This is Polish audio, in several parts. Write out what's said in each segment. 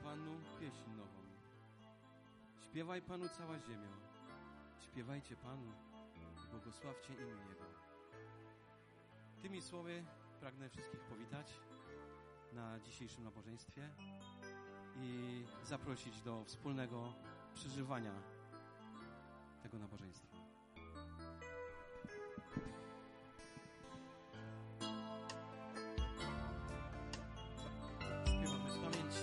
Panu pieśń nową. Śpiewaj Panu cała ziemia. Śpiewajcie Panu, błogosławcie imię Jego. Tymi słowy pragnę wszystkich powitać na dzisiejszym nabożeństwie i zaprosić do wspólnego przeżywania tego nabożeństwa. Śpiewamy z pamięci.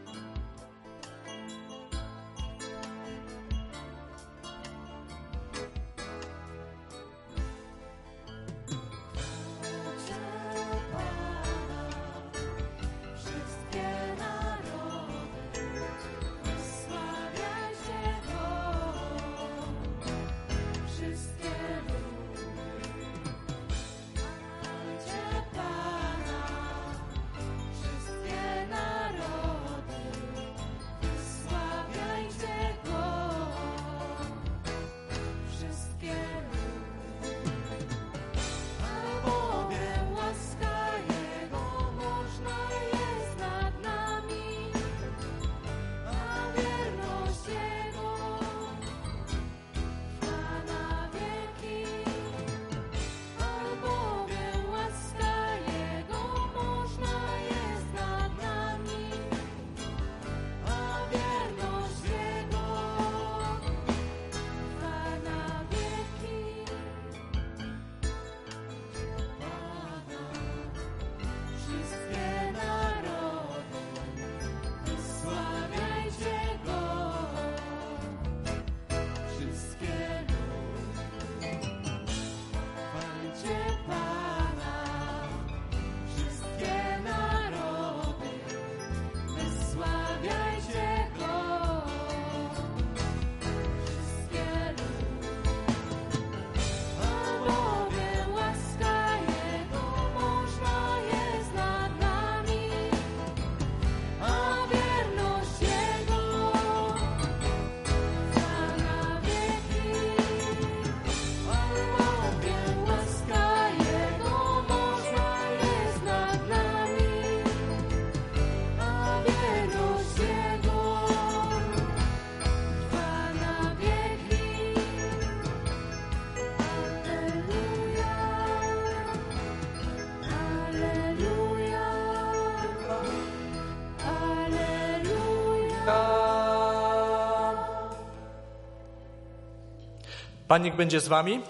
Pan niech będzie z wami.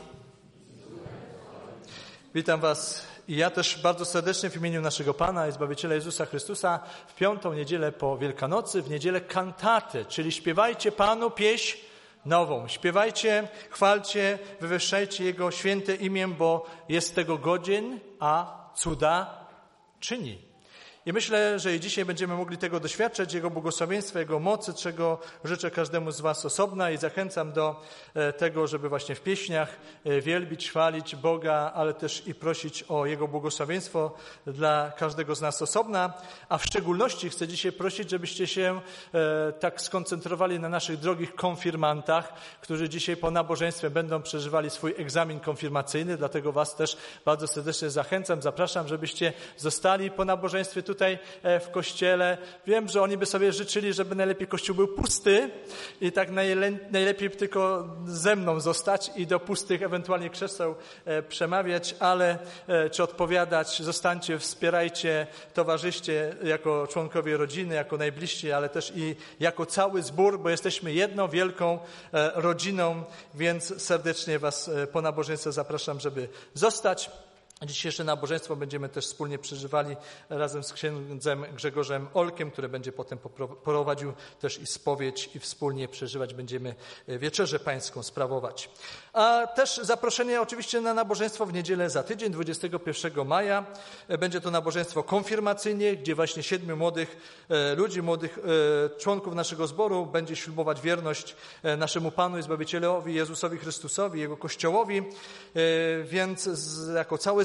Witam was i ja też bardzo serdecznie w imieniu naszego Pana i Zbawiciela Jezusa Chrystusa w 5. niedzielę po Wielkanocy, w niedzielę kantaty, czyli śpiewajcie Panu pieśń nową. Śpiewajcie, chwalcie, wywyższajcie Jego święte imię, bo jest tego godzien, a cuda czyni. I myślę, że i dzisiaj będziemy mogli tego doświadczać, Jego błogosławieństwa, Jego mocy, czego życzę każdemu z was osobna i zachęcam do tego, żeby właśnie w pieśniach wielbić, chwalić Boga, ale też i prosić o Jego błogosławieństwo dla każdego z nas osobna, a w szczególności chcę dzisiaj prosić, żebyście się tak skoncentrowali na naszych drogich konfirmantach, którzy dzisiaj po nabożeństwie będą przeżywali swój egzamin konfirmacyjny, dlatego was też bardzo serdecznie zachęcam, zapraszam, żebyście zostali po nabożeństwie tutaj w kościele. Wiem, że oni by sobie życzyli, żeby najlepiej kościół był pusty i tak najlepiej tylko ze mną zostać i do pustych ewentualnie krzeseł przemawiać, ale czy odpowiadać, zostańcie, wspierajcie, towarzyszcie jako członkowie rodziny, jako najbliżsi, ale też i jako cały zbór, bo jesteśmy jedną wielką rodziną, więc serdecznie was po nabożeństwie zapraszam, żeby zostać. Dzisiejsze nabożeństwo będziemy też wspólnie przeżywali razem z księdzem Grzegorzem Olkiem, który będzie potem prowadził też i spowiedź i wspólnie przeżywać będziemy wieczerzę pańską sprawować. A też zaproszenie oczywiście na nabożeństwo w niedzielę za tydzień, 21 maja. Będzie to nabożeństwo konfirmacyjne, gdzie właśnie 7 młodych ludzi, młodych członków naszego zboru będzie ślubować wierność naszemu Panu i Zbawicielowi Jezusowi Chrystusowi, Jego Kościołowi. Więc jako cały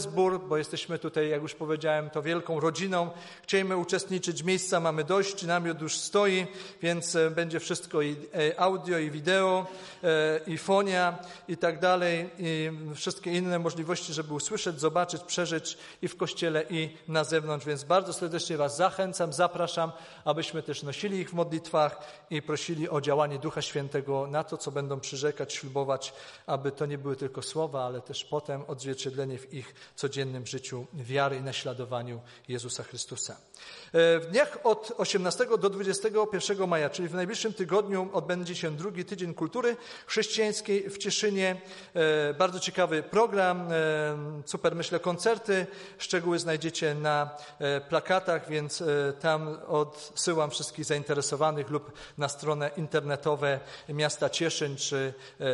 zbór, bo jesteśmy tutaj, jak już powiedziałem, to wielką rodziną. Chcieliśmy uczestniczyć, miejsca mamy dość, namiot już stoi, więc będzie wszystko i audio, i wideo, i fonia, i tak dalej, i wszystkie inne możliwości, żeby usłyszeć, zobaczyć, przeżyć i w kościele, i na zewnątrz. Więc bardzo serdecznie was zachęcam, zapraszam, abyśmy też nosili ich w modlitwach i prosili o działanie Ducha Świętego na to, co będą przyrzekać, ślubować, aby to nie były tylko słowa, ale też potem odzwierciedlenie w ich codziennym życiu wiary i naśladowaniu Jezusa Chrystusa. W dniach od 18 do 21 maja, czyli w najbliższym tygodniu, odbędzie się drugi tydzień kultury chrześcijańskiej w Cieszynie. Bardzo ciekawy program, super, myślę, koncerty. Szczegóły znajdziecie na plakatach, więc tam odsyłam wszystkich zainteresowanych lub na stronę internetowe miasta Cieszyn czy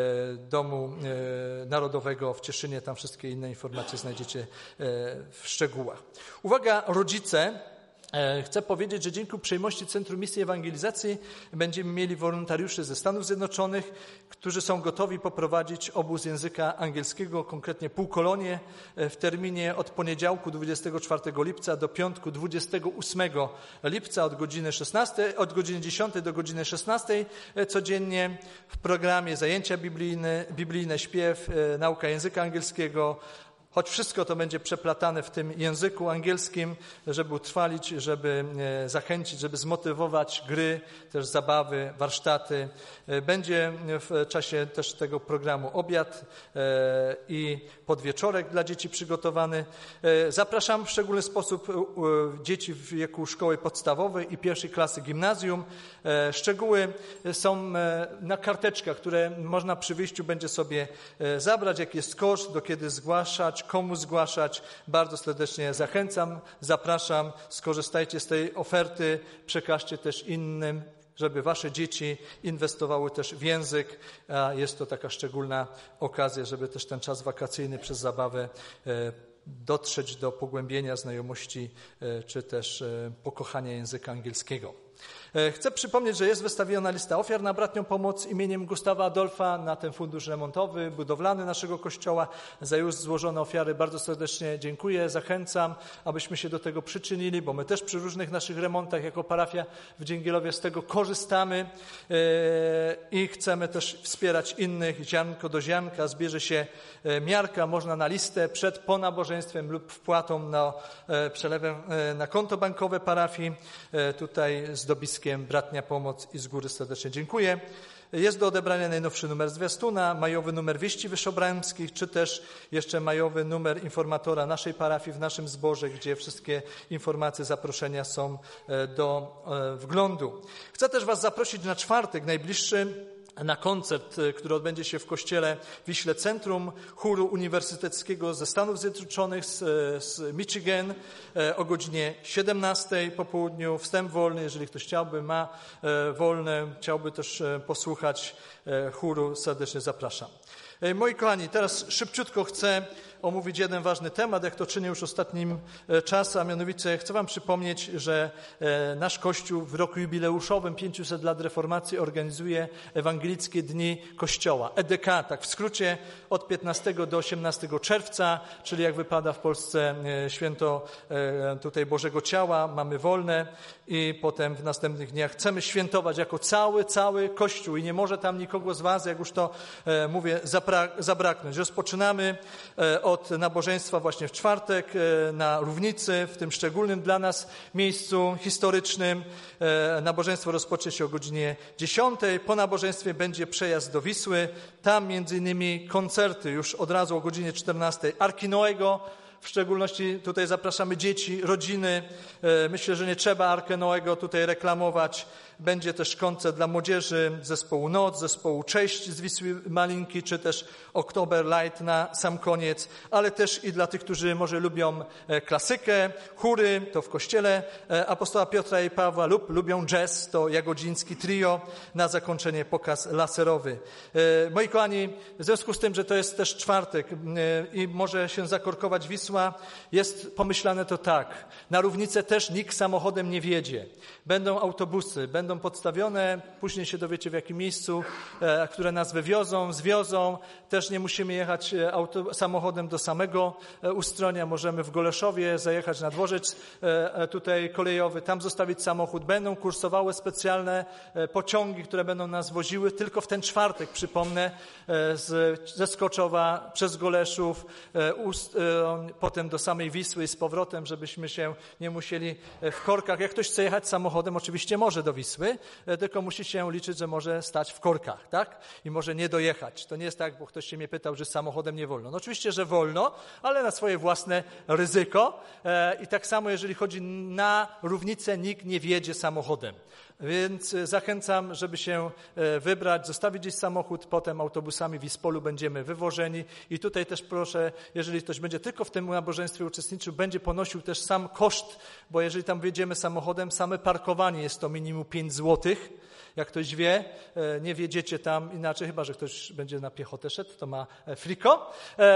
Domu Narodowego w Cieszynie. Tam wszystkie inne informacje znajdziecie w szczegółach. Uwaga, rodzice! Chcę powiedzieć, że dzięki uprzejmości Centrum Misji i Ewangelizacji będziemy mieli wolontariuszy ze Stanów Zjednoczonych, którzy są gotowi poprowadzić obóz języka angielskiego, konkretnie półkolonię w terminie od poniedziałku 24 lipca do piątku 28 lipca od godziny 10 do godziny 16 codziennie w programie zajęcia biblijne, śpiew, nauka języka angielskiego. Choć wszystko to będzie przeplatane w tym języku angielskim, żeby utrwalić, żeby zachęcić, żeby zmotywować, gry, też zabawy, warsztaty. Będzie w czasie też tego programu obiad i podwieczorek dla dzieci przygotowany. Zapraszam w szczególny sposób dzieci w wieku szkoły podstawowej i pierwszej klasy gimnazjum. Szczegóły są na karteczkach, które można przy wyjściu będzie sobie zabrać, jaki jest koszt, do kiedy zgłaszać, komu zgłaszać. Bardzo serdecznie zachęcam, zapraszam, skorzystajcie z tej oferty, przekażcie też innym, żeby wasze dzieci inwestowały też w język. Jest to taka szczególna okazja, żeby też ten czas wakacyjny przez zabawę dotrzeć do pogłębienia znajomości czy też pokochania języka angielskiego. Chcę przypomnieć, że jest wystawiona lista ofiar na bratnią pomoc imieniem Gustawa Adolfa na ten fundusz remontowy, budowlany naszego kościoła. Za już złożone ofiary bardzo serdecznie dziękuję, zachęcam, abyśmy się do tego przyczynili, bo my też przy różnych naszych remontach jako parafia w Dzięgielowie z tego korzystamy i chcemy też wspierać innych. Ziarnko do ziarnka, zbierze się miarka, można na listę przed po nabożeństwem lub wpłatą na przelewem na konto bankowe parafii. Tutaj z dobiskiem Bratnia Pomoc i z góry serdecznie dziękuję. Jest do odebrania najnowszy numer zwiastuna, majowy numer Wieści Wyszobramskich, czy też jeszcze majowy numer informatora naszej parafii w naszym zborze, gdzie wszystkie informacje, zaproszenia są do wglądu. Chcę też was zaprosić na czwartek najbliższy na koncert, który odbędzie się w kościele Wiśle Centrum Chóru Uniwersyteckiego ze Stanów Zjednoczonych, z Michigan, o godzinie 17 po południu. Wstęp wolny, jeżeli ktoś chciałby, ma wolny, chciałby też posłuchać chóru, serdecznie zapraszam. Moi kochani, teraz szybciutko chcę omówić jeden ważny temat, jak to czynię już ostatnim czasem, a mianowicie chcę wam przypomnieć, że nasz Kościół w roku jubileuszowym 500 lat reformacji organizuje Ewangelickie Dni Kościoła, EDK, tak w skrócie, od 15 do 18 czerwca, czyli jak wypada w Polsce święto tutaj Bożego Ciała, mamy wolne i potem w następnych dniach chcemy świętować jako cały Kościół i nie może tam nikogo z was, jak już to mówię, zabraknąć. Rozpoczynamy od nabożeństwa właśnie w czwartek na Równicy, w tym szczególnym dla nas miejscu historycznym. Nabożeństwo rozpocznie się o godzinie 10. Po nabożeństwie będzie przejazd do Wisły. Tam między innymi koncerty już od razu o godzinie 14. Arki Noego. W szczególności tutaj zapraszamy dzieci, rodziny. Myślę, że nie trzeba Arkę Noego tutaj reklamować. Będzie też koncert dla młodzieży zespołu Noc, zespołu Cześć z Wisły Malinki, czy też Oktober Light na sam koniec, ale też i dla tych, którzy może lubią klasykę, chóry, to w kościele apostoła Piotra i Pawła lub lubią jazz, to Jagodziński Trio, na zakończenie pokaz laserowy. Moi kochani, w związku z tym, że to jest też czwartek i może się zakorkować Wisła, Wisła, jest pomyślane to tak. Na Równicę też nikt samochodem nie wjedzie. Będą autobusy, będą podstawione, później się dowiecie w jakim miejscu, które nas wywiozą, zwiozą. Też nie musimy jechać samochodem do samego Ustronia. Możemy w Goleszowie zajechać na dworzec tutaj kolejowy, tam zostawić samochód. Będą kursowały specjalne pociągi, które będą nas woziły tylko w ten czwartek, przypomnę, ze Skoczowa przez Goleszów, potem do samej Wisły i z powrotem, żebyśmy się nie musieli w korkach. Jak ktoś chce jechać samochodem, oczywiście może do Wisły, tylko musi się liczyć, że może stać w korkach, tak? I może nie dojechać. To nie jest tak, bo ktoś się mnie pytał, że samochodem nie wolno. No oczywiście, że wolno, ale na swoje własne ryzyko. I tak samo, jeżeli chodzi na Równicę, nikt nie wjedzie samochodem. Więc zachęcam, żeby się wybrać, zostawić gdzieś samochód, potem autobusami w Ispolu będziemy wywożeni. I tutaj też proszę, jeżeli ktoś będzie tylko w tym nabożeństwie uczestniczył, będzie ponosił też sam koszt, bo jeżeli tam wjedziemy samochodem, same parkowanie jest to minimum 5 złotych. Jak ktoś wie, nie wjedziecie tam inaczej, chyba że ktoś będzie na piechotę szedł, to ma friko,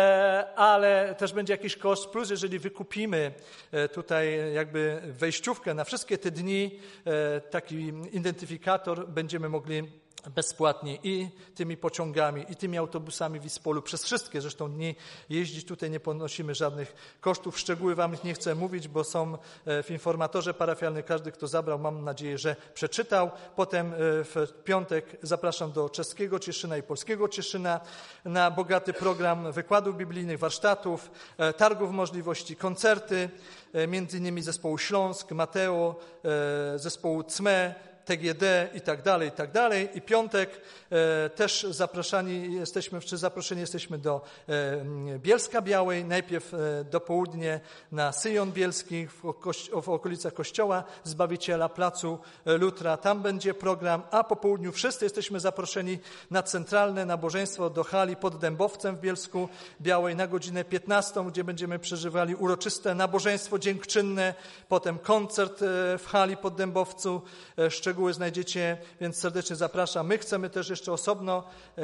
ale też będzie jakiś koszt. Plus jeżeli wykupimy tutaj jakby wejściówkę na wszystkie te dni, taki identyfikator, będziemy mogli bezpłatnie i tymi pociągami, i tymi autobusami w Ispolu, przez wszystkie zresztą dni jeździć. Tutaj nie ponosimy żadnych kosztów. Szczegóły wam nie chcę mówić, bo są w informatorze parafialnym. Każdy, kto zabrał, mam nadzieję, że przeczytał. Potem w piątek zapraszam do czeskiego Cieszyna i polskiego Cieszyna na bogaty program wykładów biblijnych, warsztatów, targów możliwości, koncerty, między innymi zespołu Śląsk, Mateo, zespołu CME, TGD i tak dalej. I piątek też zaproszeni jesteśmy do Bielska Białej. Najpierw do południa na Syjon Bielski w okolicach Kościoła Zbawiciela, Placu Lutra. Tam będzie program, a po południu wszyscy jesteśmy zaproszeni na centralne nabożeństwo do hali pod Dębowcem w Bielsku Białej na godzinę 15, gdzie będziemy przeżywali uroczyste nabożeństwo dziękczynne, potem koncert w hali pod Dębowcu. Szczegóły znajdziecie, więc serdecznie zapraszam. My chcemy też jeszcze osobno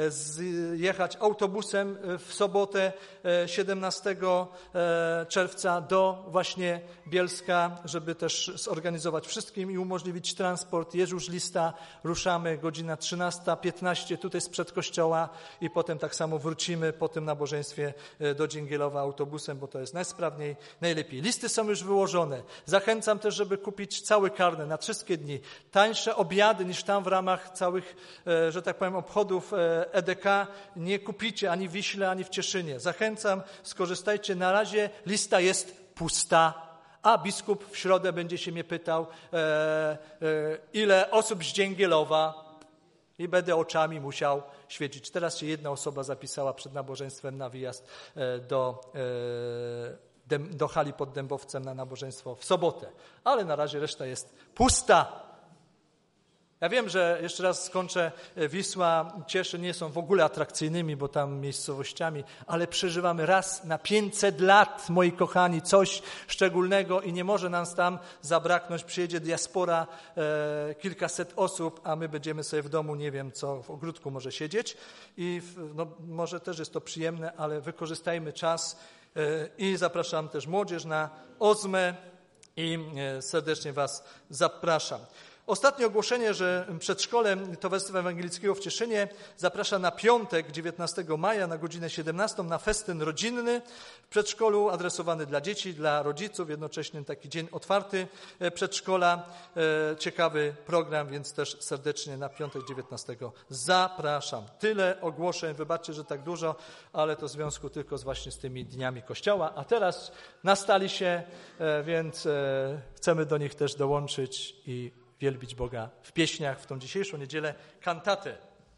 jechać autobusem w sobotę 17 czerwca do właśnie Bielska, żeby też zorganizować wszystkim i umożliwić transport. Jest już lista, ruszamy, godzina 13:15 tutaj sprzed kościoła i potem tak samo wrócimy po tym nabożeństwie do Dzięgielowa autobusem, bo to jest najsprawniej, najlepiej. Listy są już wyłożone. Zachęcam też, żeby kupić cały karnet na wszystkie dni. Tańsze obiady niż tam w ramach całych, że tak powiem, obchodów EDK nie kupicie ani w Wiśle, ani w Cieszynie. Zachęcam, skorzystajcie. Na razie lista jest pusta, a biskup w środę będzie się mnie pytał, ile osób z Dzięgielowa i będę oczami musiał świecić. Teraz się jedna osoba zapisała przed nabożeństwem na wyjazd do hali pod Dębowcem na nabożeństwo w sobotę, ale na razie reszta jest pusta. Ja wiem, że jeszcze raz skończę, Wisła, Cieszyn nie są w ogóle atrakcyjnymi, bo tam miejscowościami, ale przeżywamy raz na 500 lat, moi kochani, coś szczególnego i nie może nam tam zabraknąć. Przyjedzie diaspora, kilkaset osób, a my będziemy sobie w domu, nie wiem co, w ogródku może siedzieć i może też jest to przyjemne, ale wykorzystajmy czas i zapraszam też młodzież na Ozmę i serdecznie was zapraszam. Ostatnie ogłoszenie, że przedszkole Towarzystwa Ewangelickiego w Cieszynie zaprasza na piątek 19 maja na godzinę 17 na festyn rodzinny w przedszkolu adresowany dla dzieci, dla rodziców, jednocześnie taki dzień otwarty przedszkola. Ciekawy program, więc też serdecznie na piątek 19 zapraszam. Tyle ogłoszeń, wybaczcie, że tak dużo, ale to w związku tylko właśnie z tymi dniami Kościoła. A teraz nastali się, więc chcemy do nich też dołączyć i wielbić Boga w pieśniach w tą dzisiejszą niedzielę kantatę.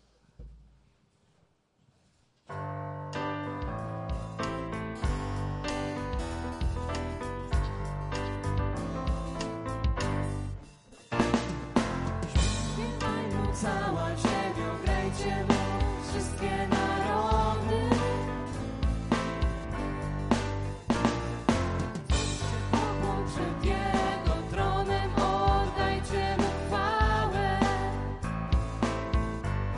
Śpiewaj mu cała ziemio, grajcie mu wszystkie narody. Obok przed Jego tronem oddajcie mu chwałę.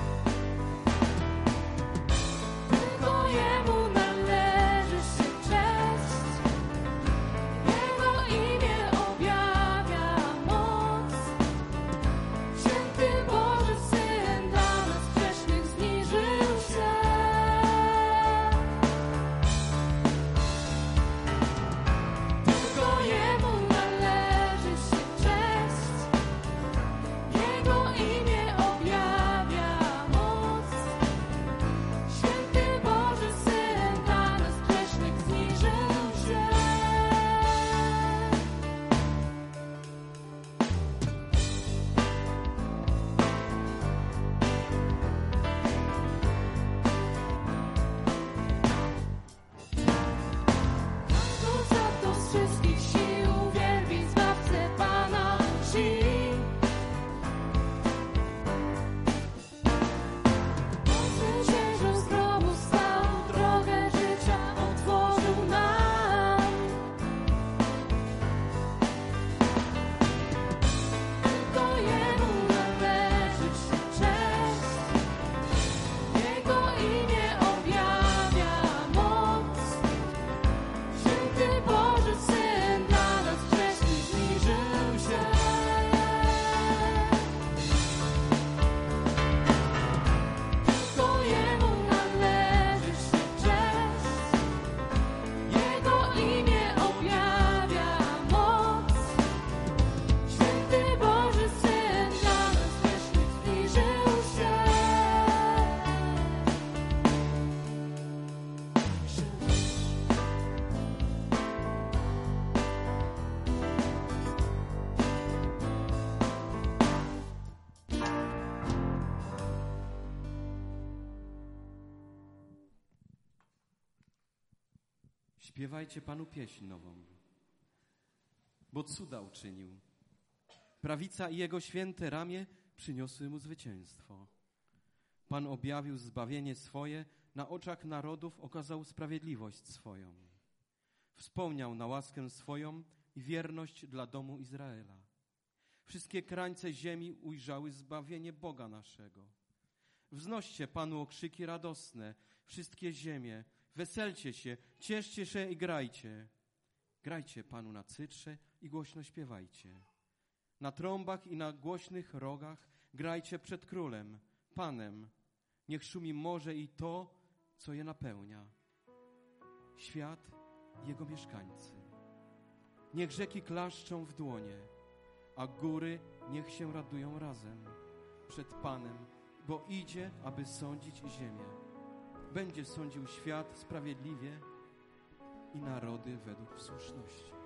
Śpiewajcie Panu pieśń nową, bo cuda uczynił. Prawica i Jego święte ramię przyniosły Mu zwycięstwo. Pan objawił zbawienie swoje, na oczach narodów okazał sprawiedliwość swoją. Wspomniał na łaskę swoją i wierność dla domu Izraela. Wszystkie krańce ziemi ujrzały zbawienie Boga naszego. Wznoście Panu okrzyki radosne, wszystkie ziemie, weselcie się, cieszcie się i grajcie. Grajcie Panu na cytrze i głośno śpiewajcie. Na trąbach i na głośnych rogach grajcie przed Królem, Panem. Niech szumi morze i to, co je napełnia. Świat i jego mieszkańcy. Niech rzeki klaszczą w dłonie, a góry niech się radują razem przed Panem, bo idzie, aby sądzić ziemię. Będzie sądził świat sprawiedliwie i narody według słuszności.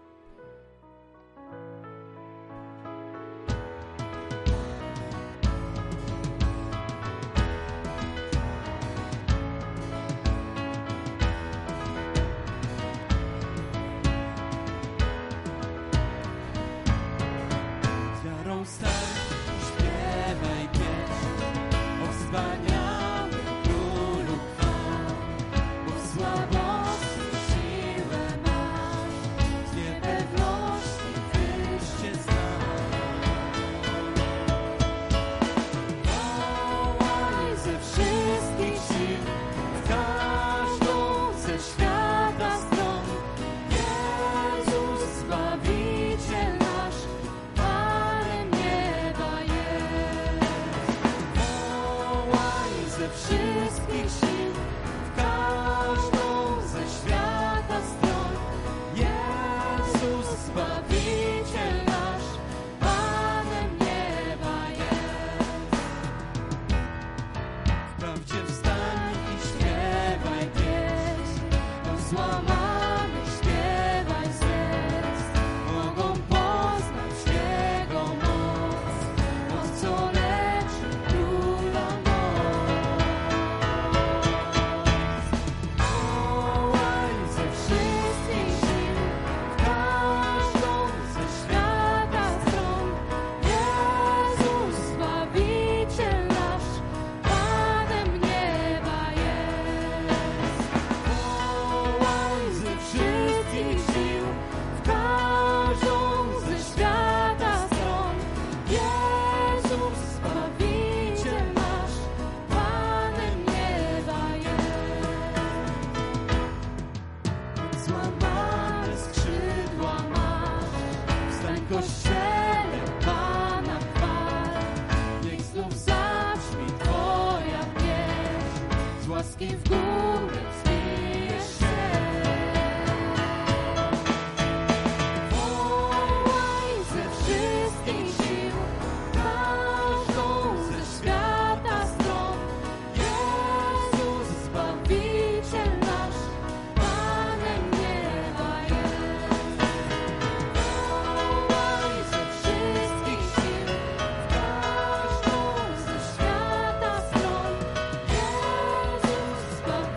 Śpiewaj pieśń o wspaniałym Królu chwał, bo w słabości siłę masz, z niepewności wyjście znasz. Wołaj ze wszystkich sił, w każdą ze świata stron, Jezus Zbawiciel nasz, Panem nieba jest. Wołaj ze wszystkich sił, w każdą ze świata stron, Jezus Zbawiciel nasz, Panem nieba jest. Wprawdzie wstań i śpiewaj pieśń, do złamanych śpiewaj serc, mogą poznać Jego moc, co leczy króla noc. Wołaj ze wszystkich sił, w każdą ze świata stron, Jezus Zbawiciel nasz, Panem nieba jest. Wołaj ze wszystkich sił, w każdą ze świata stron, Jezus Zbawiciel nasz, Panem nieba jest. Złamane skrzydła masz, wstań Kościele, Pana chwal. Niech znów zabrzmi Twoja pieśń, z łaski w górę wzbijesz się. Wołaj ze wszystkich sił, w każdą ze świata stron, Jezus Zbawiciel nasz, Panem nieba jest. Wołaj ze wszystkich sił, w każdą ze świata stron, Jezus Zbawiciel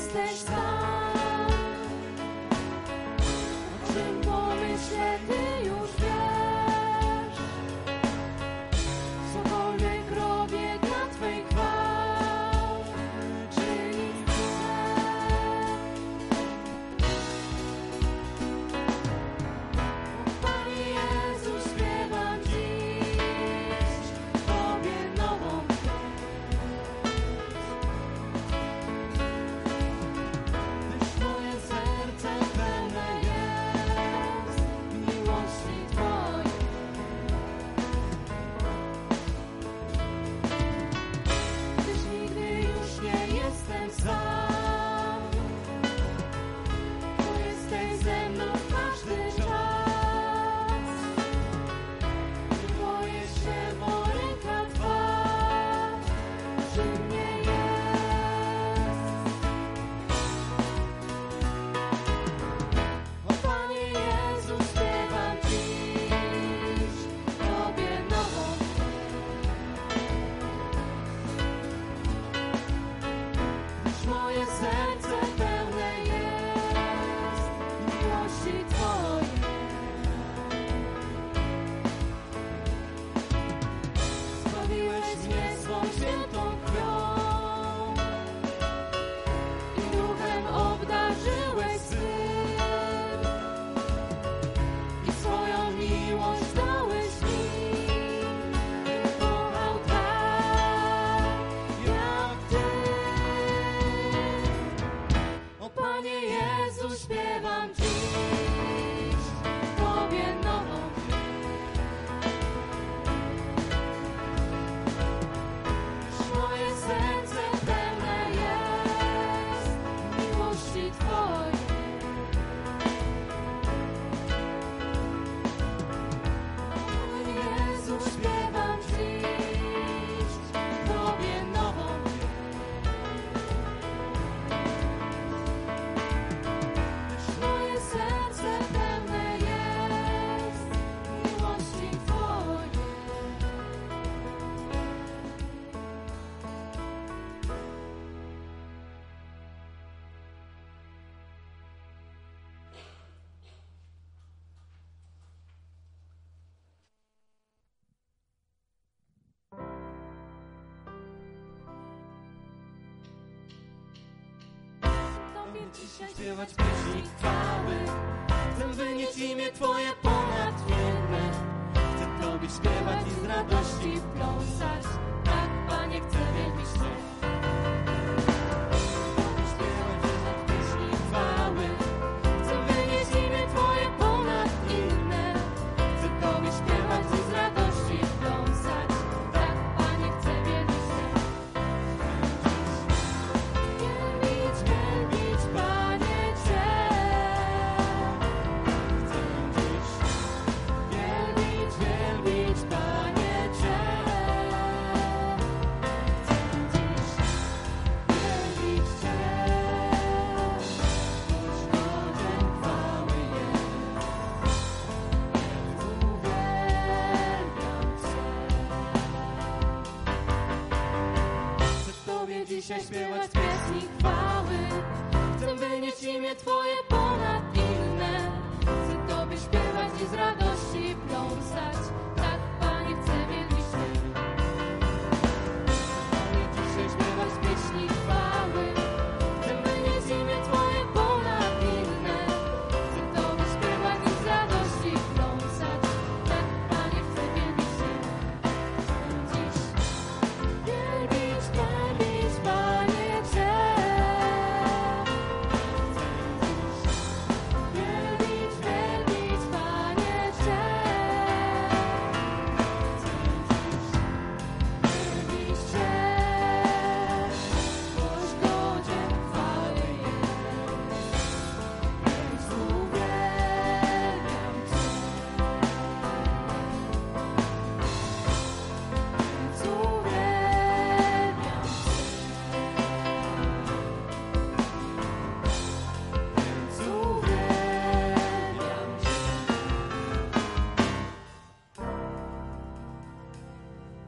jesteś sam. O czym pomyślę, Ty już wiesz. Cokolwiek robię dla Twej chwały, czynić chcę. O Panie Jezu, śpiewam dziś Tobie nową pieśń. Gdyż moje serce pełne jest miłości Twojej. Gdyż nigdy już nie jestem sam, bo jesteś ze mną w każdy czas. Nie boję się, bo ręka Twa przy mnie jest. O Panie Jezu, śpiewam dziś Tobie nową pieśń. Gdyż moje serce pełne jest miłości Twojej. Zbawiłeś mnie swą świętą krwią i duchem obdarzyłeś swym i swoją miłość dałeś mi. Kochał tak jak Ty. O Panie Jezu, śpiewam dziś Tobie nową pieśń. Gdyż moje serce pełne jest miłości Twojej. Panie Jezu, śpiewam dziś Tobie nową pieśń. Gdyż moje serce pełne jest miłości Twojej. Tobie dzisiaj Śpiewać pieśni chwały, chcę wynieść imię Twoje ponad inne. Chcę Tobie śpiewać i z radości pląsać. Tak, Panie, chcę wielbić Cię. Tobie śpiewać pieśni chwały. Chcę wynieść imię Twoje ponad inne. Chcę Tobie śpiewać I z radości pląsać. Tak, Panie, chcę wielbić Cię. Wielbić, wielbić, Panie, Cię. wielbić, wielbić, Panie Cię. Dzisiaj śpiewać pieśni chwały. Chcę wynieść imię Twoje ponad inne. Chcę Tobie śpiewać i z radości pląsać. Tak, Panie, chcę wielbić Cię. Dzisiaj śpiewać pieśni chwały. Chcę wynieść imię Twoje ponad inne. Chcę Tobie śpiewać i z radości pląsać. Tak, Panie, chcę wielbić Cię. Dziś wielbić, wielbić, Panie, Cię. Wielbić, wielbić, Panie, Cię. Wielbić Cię, boś godzien chwały jest. Więc uwielbiam Cię. Więc uwielbiam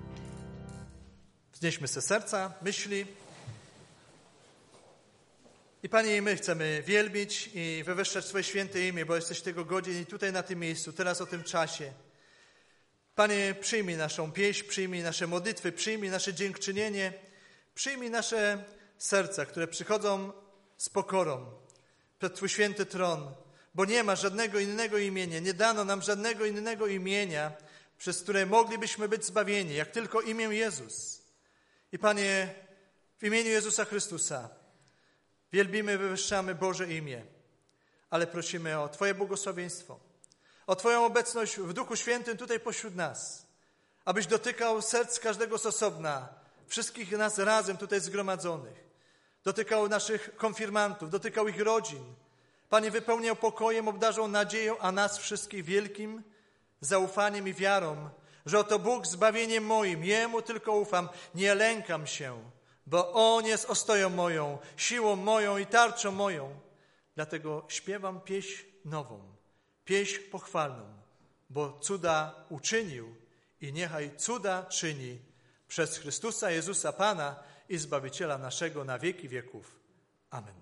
Wznieśmy se serca, myśli. I Panie, i my chcemy wielbić i wywyższać Twoje święte imię, bo jesteś tego godzien i tutaj na tym miejscu, teraz o tym czasie. Panie, przyjmij naszą pieśń, przyjmij nasze modlitwy, przyjmij nasze dziękczynienie, przyjmij nasze serca, które przychodzą z pokorą przed Twój święty tron, bo nie ma żadnego innego imienia, nie dano nam żadnego innego imienia, przez które moglibyśmy być zbawieni, jak tylko imię Jezus. I Panie, w imieniu Jezusa Chrystusa wielbimy, wywyższamy Boże imię, ale prosimy o Twoje błogosławieństwo, o Twoją obecność w Duchu Świętym tutaj pośród nas, abyś dotykał serc każdego z osobna, wszystkich nas razem tutaj zgromadzonych, dotykał naszych konfirmantów, dotykał ich rodzin. Panie, wypełniał pokojem, obdarzał nadzieją, a nas wszystkich wielkim zaufaniem i wiarą, że oto Bóg zbawieniem moim, Jemu tylko ufam, nie lękam się, bo On jest ostoją moją, siłą moją i tarczą moją. Dlatego śpiewam pieśń nową, pieśń pochwalną, bo cuda uczynił i niechaj cuda czyni przez Chrystusa Jezusa Pana i Zbawiciela naszego na wieki wieków. Amen.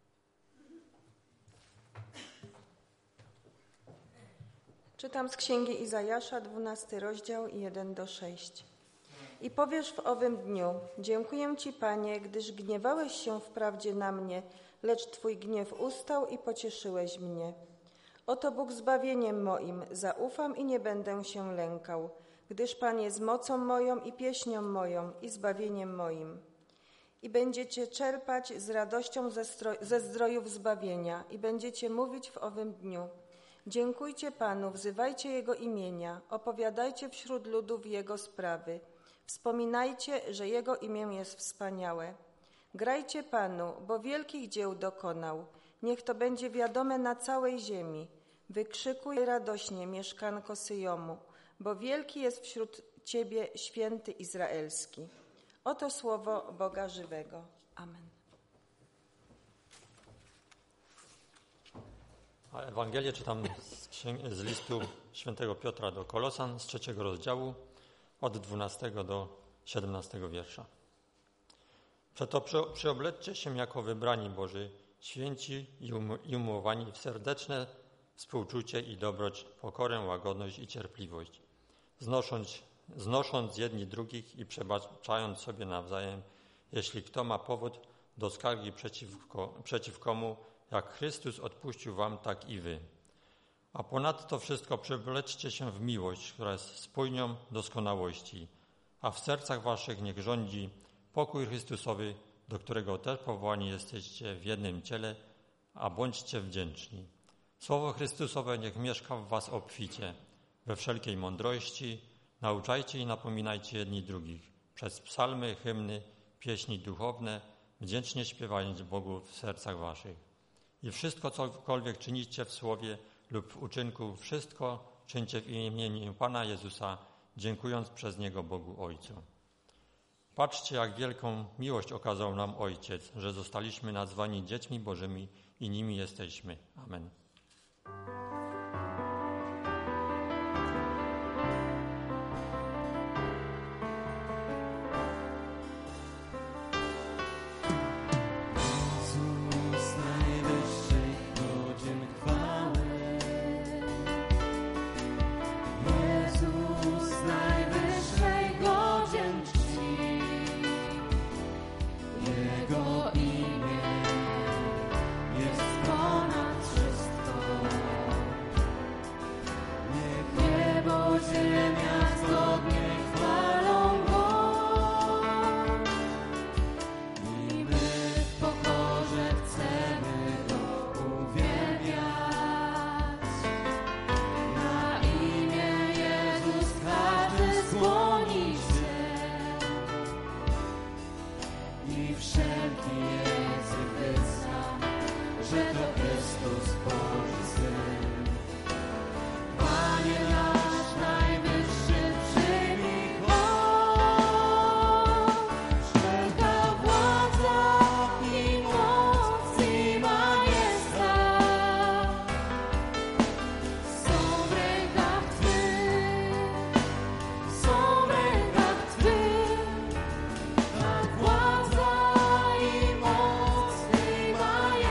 Czytam z Księgi Izajasza, 12 rozdział, 1-6. I powiesz w owym dniu: dziękuję Ci, Panie, gdyż gniewałeś się wprawdzie na mnie, lecz Twój gniew ustał i pocieszyłeś mnie. Oto Bóg zbawieniem moim, zaufam i nie będę się lękał, gdyż Pan jest mocą moją i pieśnią moją i zbawieniem moim. I będziecie czerpać z radością ze zdrojów zbawienia i będziecie mówić w owym dniu: dziękujcie Panu, wzywajcie Jego imienia, opowiadajcie wśród ludów Jego sprawy. Wspominajcie, że Jego imię jest wspaniałe. Grajcie Panu, bo wielkich dzieł dokonał. Niech to będzie wiadome na całej ziemi. Wykrzykuj radośnie, mieszkanko Syjomu, bo wielki jest wśród Ciebie święty Izraelski. Oto słowo Boga żywego. Amen. A Ewangelię czytam z listu świętego Piotra do Kolosan z 3 rozdziału od 12 do 17 wiersza. Przeto przyobleczcie się jako wybrani Boży, święci i umiłowani w serdeczne współczucie i dobroć, pokorę, łagodność i cierpliwość, znosząc jedni drugich i przebaczając sobie nawzajem, jeśli kto ma powód do skargi przeciw komu, jak Chrystus odpuścił wam, tak i wy. A ponadto wszystko przewleczcie się w miłość, która jest spójnią doskonałości, a w sercach waszych niech rządzi pokój Chrystusowy, do którego też powołani jesteście w jednym ciele, a bądźcie wdzięczni. Słowo Chrystusowe niech mieszka w was obficie, we wszelkiej mądrości, nauczajcie i napominajcie jedni drugich, przez psalmy, hymny, pieśni duchowne, wdzięcznie śpiewając Bogu w sercach waszych. I wszystko, cokolwiek czynicie w słowie lub w uczynku, wszystko czyńcie w imieniu Pana Jezusa, dziękując przez Niego Bogu Ojcu. Patrzcie, jak wielką miłość okazał nam Ojciec, że zostaliśmy nazwani dziećmi Bożymi i nimi jesteśmy. Amen. Władza i moc Ty,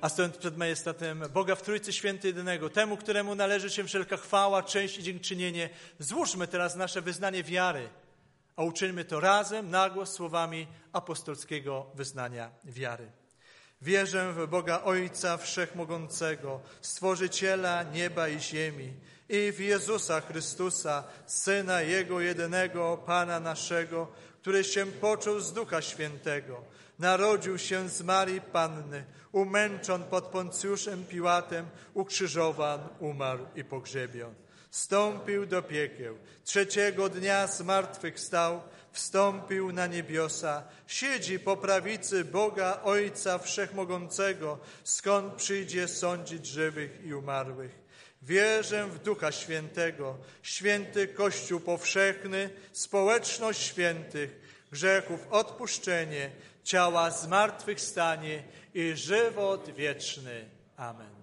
A stojąc przed majestatem Boga w Trójcy Święty Jedynego, temu, któremu należy się wszelka chwała, cześć i dziękczynienie, złóżmy teraz nasze wyznanie wiary, a uczyńmy to razem, na głos słowami apostolskiego wyznania wiary. Wierzę w Boga Ojca Wszechmogącego, Stworzyciela nieba i ziemi i w Jezusa Chrystusa, Syna Jego jedynego, Pana naszego, który się począł z Ducha Świętego, narodził się z Marii Panny, umęczon pod Poncjuszem Piłatem, ukrzyżowan, umarł i pogrzebion. Wstąpił do piekieł, trzeciego dnia zmartwychwstał, wstąpił na niebiosa, siedzi po prawicy Boga Ojca Wszechmogącego, skąd przyjdzie sądzić żywych i umarłych. Wierzę w Ducha Świętego, święty Kościół powszechny, społeczność świętych, grzechów odpuszczenie, ciała zmartwychwstanie i żywot wieczny. Amen.